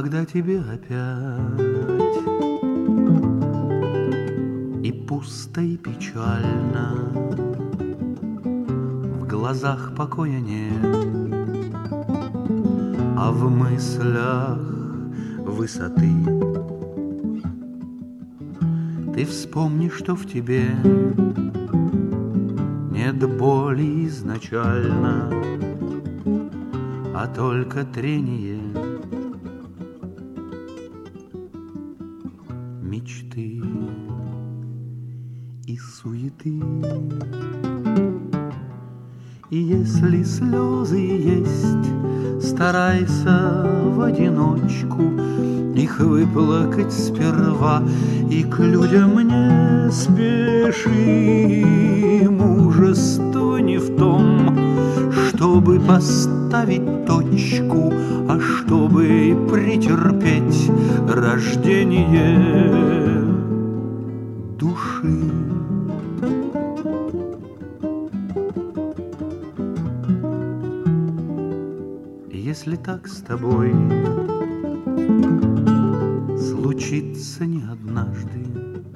когда тебе опять и пусто, и печально, в глазах покоя нет, а в мыслях высоты. Ты вспомни, что в тебе нет боли изначально, а только трение мечты и суеты. И если слезы есть, старайся в одиночку их выплакать сперва, и к людям не спеши. Мужество не в том, чтобы поставить точку, а чтобы претерпеть рождение души. Если так с тобой случится не однажды,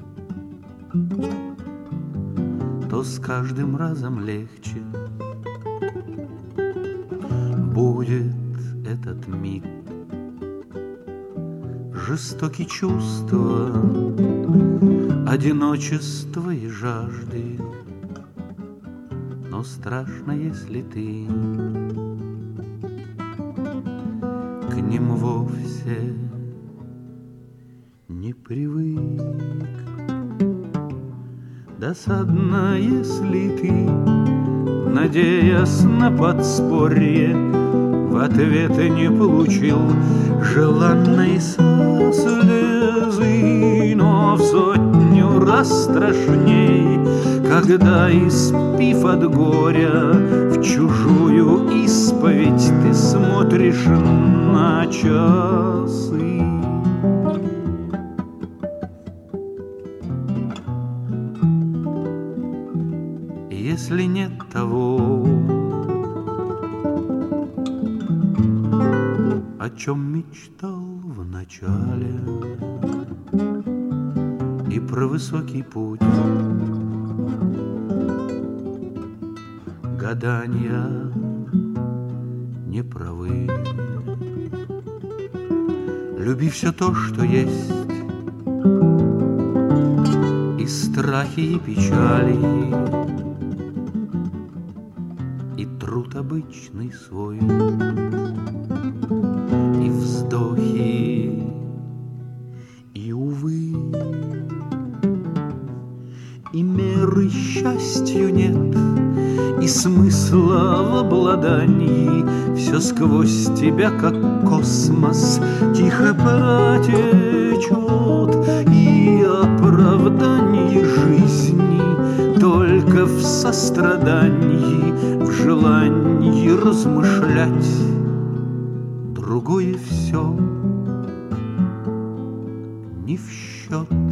то с каждым разом легче будет этот миг. Жестокие чувства, одиночество и жажды, но страшно, если ты к ним вовсе не привык. Досадно, если ты, надеясь на подспорье, в ответ не получил желанной со слезы. Но в сотню раз страшней, когда, испив от горя, в чужую исповедь ты смотришь на часы. Если нет того, о чем мечтал в начале, и про высокий путь гадания не правы. Люби все то, что есть, и страхи, и печали, и труд обычный свой, и вздохи, и увы. И меры счастью нет, и смысла в обладании. Все сквозь тебя, как космос, тихо протечет, и оправдание жизни только в сострадании, в желании размышлять. Другое все не в счет.